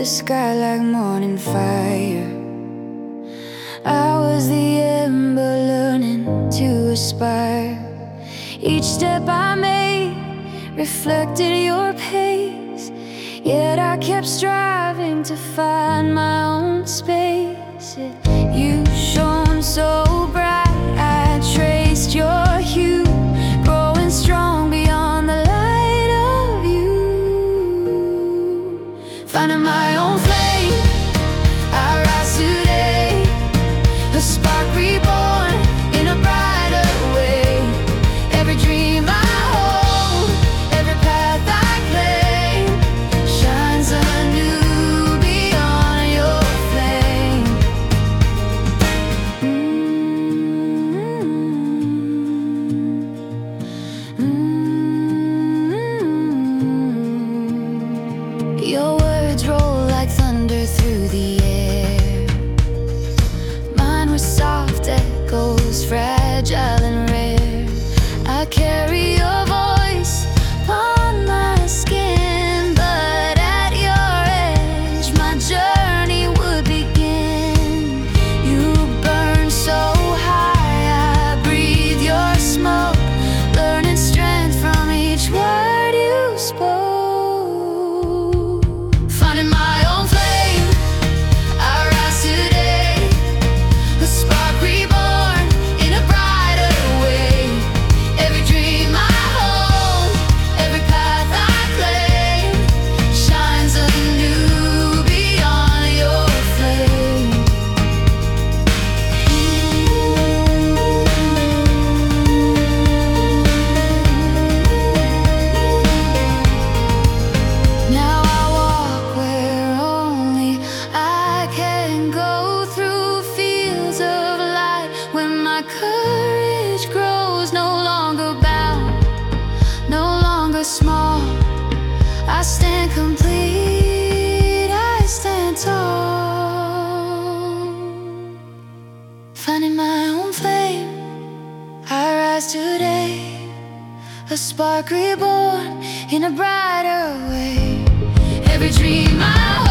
sky like morning fire. I was the ember learning to aspire. Each step I made reflected your pace, yet I kept striving to find my own space. You shone so bright, I traced your hue, growing strong beyond the light of you. Finding my own flame, I rise today, a spark reborn in a brighter way. Every dream I hold, every path I claim, shines anew beyond your flame. Your words roll like thunder through the air. Mine were soft echoes, fragile and rare. I carry your voice upon my skin, but at your edge my journey would begin. You burn so high, I breathe your smoke, learning strength from each word you spoke. Finding my own flame, I rise today, a spark reborn in a brighter way. Every dream I hold, every path I claim, shines anew beyond your flame. Now I walk where only I can go, through fields of light when my courage grows. No longer bound, no longer small, I stand complete, I stand tall. Finding my own flame, I rise today, a spark reborn in a brighter way. Every dream I